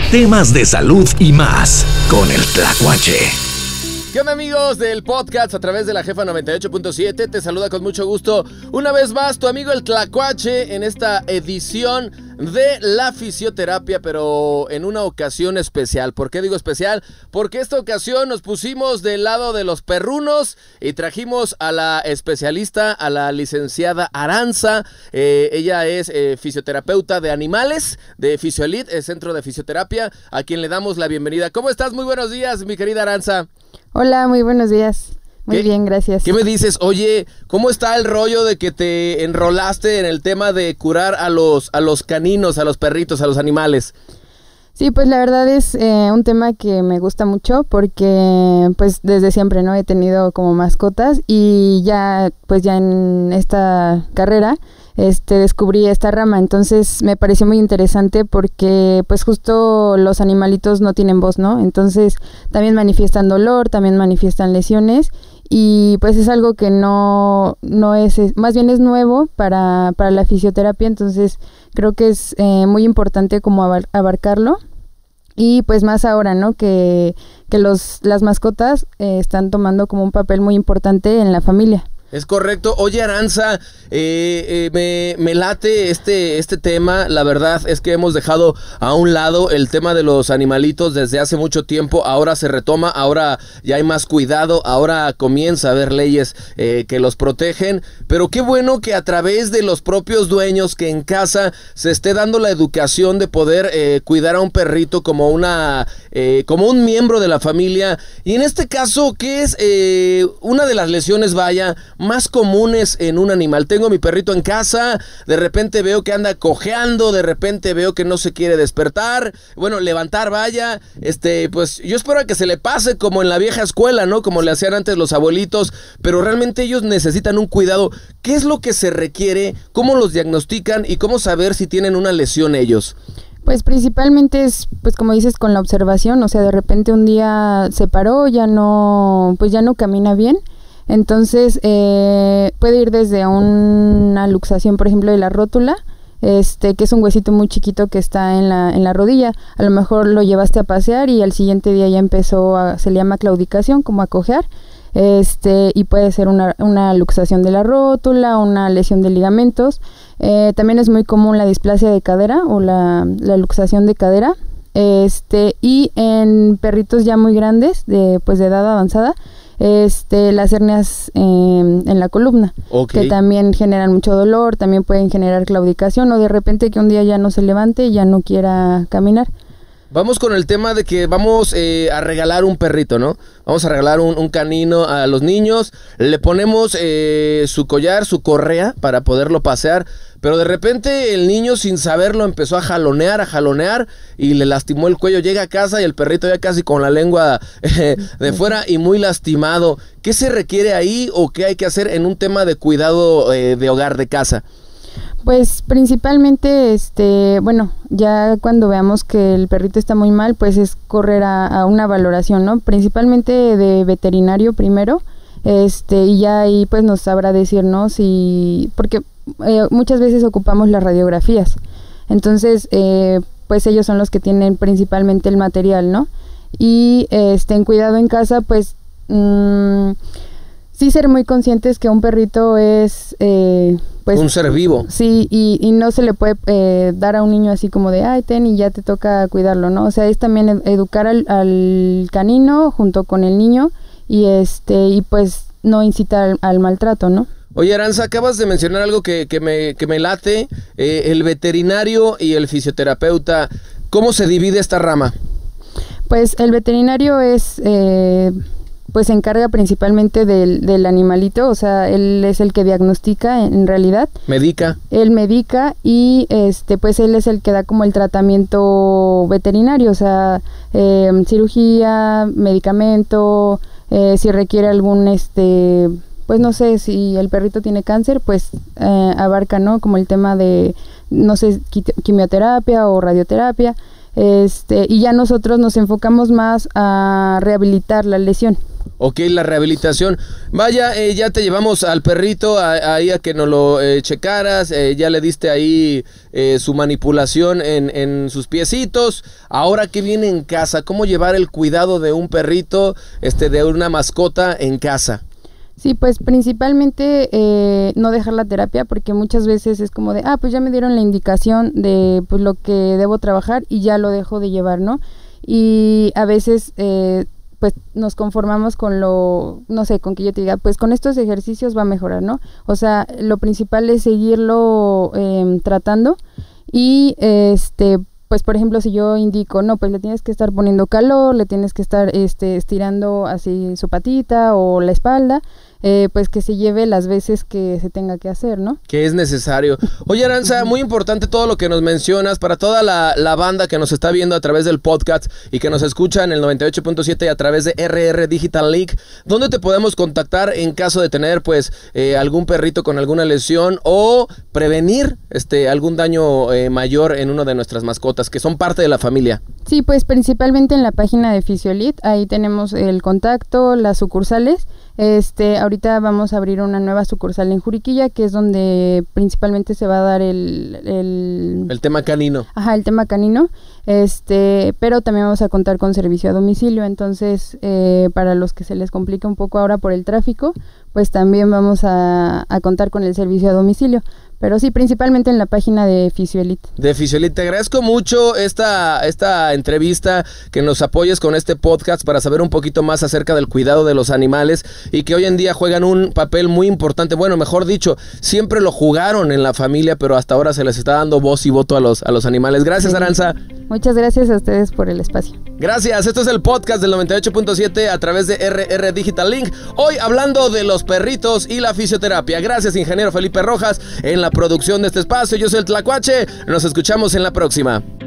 temas de salud y más con el Tlacuache. ¿Qué onda, amigos del podcast a través de la Jefa 98.7? Te saluda con mucho gusto una vez más tu amigo el Tlacuache en esta edición de la fisioterapia, pero en una ocasión especial. ¿Por qué digo especial? Porque esta ocasión nos pusimos del lado de los perrunos y trajimos a la especialista, a la licenciada Aranza. Ella es fisioterapeuta de animales de Fisiolit, el centro de fisioterapia, a quien le damos la bienvenida. ¿Cómo estás? Muy buenos días, mi querida Aranza. Hola, muy buenos días. Muy bien, gracias. ¿Qué me dices? Oye, ¿cómo está el rollo de que te enrolaste en el tema de curar a los caninos, a los perritos, a los animales? Sí, pues la verdad es un tema que me gusta mucho porque pues desde siempre, ¿no? He tenido como mascotas y ya en esta carrera descubrí esta rama. Entonces me pareció muy interesante porque pues justo los animalitos no tienen voz, ¿no? Entonces también manifiestan dolor, también manifiestan lesiones y pues es algo que no es, más bien es nuevo para la fisioterapia. Entonces creo que es muy importante como abarcarlo. Y pues más ahora, ¿no? Que las mascotas están tomando como un papel muy importante en la familia. Es correcto. Oye, Aranza, me late este tema. La verdad es que hemos dejado a un lado el tema de los animalitos desde hace mucho tiempo. Ahora se retoma, ahora ya hay más cuidado, ahora comienza a haber leyes que los protegen. Pero qué bueno que a través de los propios dueños, que en casa se esté dando la educación de poder cuidar a un perrito como un miembro de la familia. Y en este caso, ¿qué es una de las lesiones, más comunes en un animal? Tengo mi perrito en casa, de repente veo que anda cojeando, de repente veo que no se quiere despertar, levantar, pues yo espero que se le pase como en la vieja escuela, ¿no? Como le hacían antes los abuelitos, pero realmente ellos necesitan un cuidado. ¿Qué es lo que se requiere? ¿Cómo los diagnostican? ¿Y cómo saber si tienen una lesión ellos? Pues principalmente es, pues como dices, con la observación. O sea, de repente un día se paró, ya no camina bien. Entonces puede ir desde una luxación, por ejemplo, de la rótula, que es un huesito muy chiquito que está en la rodilla. A lo mejor lo llevaste a pasear y al siguiente día ya se le llama claudicación, como a cojear. Y puede ser una luxación de la rótula, una lesión de ligamentos. También es muy común la displasia de cadera o la luxación de cadera. Y en perritos ya muy grandes, de edad avanzada, las hernias en la columna, okay, que también generan mucho dolor, también pueden generar claudicación o de repente que un día ya no se levante y ya no quiera caminar. Vamos con el tema de que vamos a regalar un perrito, ¿no? Vamos a regalar un canino a los niños, le ponemos su collar, su correa para poderlo pasear, pero de repente el niño sin saberlo empezó a jalonear y le lastimó el cuello. Llega a casa y el perrito ya casi con la lengua de fuera y muy lastimado. ¿Qué se requiere ahí o qué hay que hacer en un tema de cuidado de hogar, de casa? Pues principalmente, ya cuando veamos que el perrito está muy mal, pues es correr a una valoración, ¿no? Principalmente de veterinario primero, y ya ahí pues nos sabrá decir, ¿no? Porque muchas veces ocupamos las radiografías, entonces pues ellos son los que tienen principalmente el material, ¿no? Y en cuidado en casa, pues sí ser muy conscientes que un perrito es pues un ser vivo. Sí, y no se le puede dar a un niño así como de ay, ten y ya te toca cuidarlo, ¿no? O sea, es también educar al canino junto con el niño y pues no incitar al maltrato, ¿no? Oye, Aranza, acabas de mencionar algo que me late, el veterinario y el fisioterapeuta. ¿Cómo se divide esta rama? Pues el veterinario pues se encarga principalmente del animalito, o sea, él es el que diagnostica en realidad. ¿Medica? Él medica y pues él es el que da como el tratamiento veterinario, o sea, cirugía, medicamento, si requiere algún pues no sé, si el perrito tiene cáncer, pues abarca, ¿no? Como el tema de, no sé, quimioterapia o radioterapia. Y ya nosotros nos enfocamos más a rehabilitar la lesión. Ok, la rehabilitación. Vaya, ya te llevamos al perrito ahí a que nos lo checaras, ya le diste ahí su manipulación en sus piecitos. Ahora, ¿qué viene en casa? ¿Cómo llevar el cuidado de un perrito, de una mascota en casa? Sí, pues principalmente no dejar la terapia, porque muchas veces es como de, pues ya me dieron la indicación de pues lo que debo trabajar y ya lo dejo de llevar, ¿no? Y a veces pues nos conformamos con no sé, con que yo te diga, pues con estos ejercicios va a mejorar, ¿no? O sea, lo principal es seguirlo tratando y pues por ejemplo, si yo indico, no, pues le tienes que estar poniendo calor, le tienes que estar estirando así su patita o la espalda, pues que se lleve las veces que se tenga que hacer, ¿no? Que es necesario. Oye, Aranza, muy importante todo lo que nos mencionas para toda la banda que nos está viendo a través del podcast y que nos escucha en el 98.7 y a través de RR Digital Link. ¿Dónde te podemos contactar en caso de tener, pues, algún perrito con alguna lesión o prevenir algún daño mayor en una de nuestras mascotas que son parte de la familia? Sí, pues principalmente en la página de Fisiolit, ahí tenemos el contacto, las sucursales. Ahorita vamos a abrir una nueva sucursal en Juriquilla, que es donde principalmente se va a dar el tema canino. Ajá, el tema canino. Pero también vamos a contar con servicio a domicilio. Entonces, para los que se les complica un poco ahora por el tráfico, pues también vamos a contar con el servicio a domicilio. Pero sí, principalmente en la página de Fisiolit. De Fisiolit. Te agradezco mucho esta entrevista, que nos apoyes con este podcast para saber un poquito más acerca del cuidado de los animales y que hoy en día juegan un papel muy importante. Bueno, mejor dicho, siempre lo jugaron en la familia, pero hasta ahora se les está dando voz y voto a los animales. Gracias, Aranza. Muchas gracias a ustedes por el espacio. Gracias. Esto es el podcast del 98.7 a través de RR Digital Link. Hoy hablando de los perritos y la fisioterapia. Gracias, ingeniero Felipe Rojas, en la producción de este espacio. Yo soy el Tlacuache. Nos escuchamos en la próxima.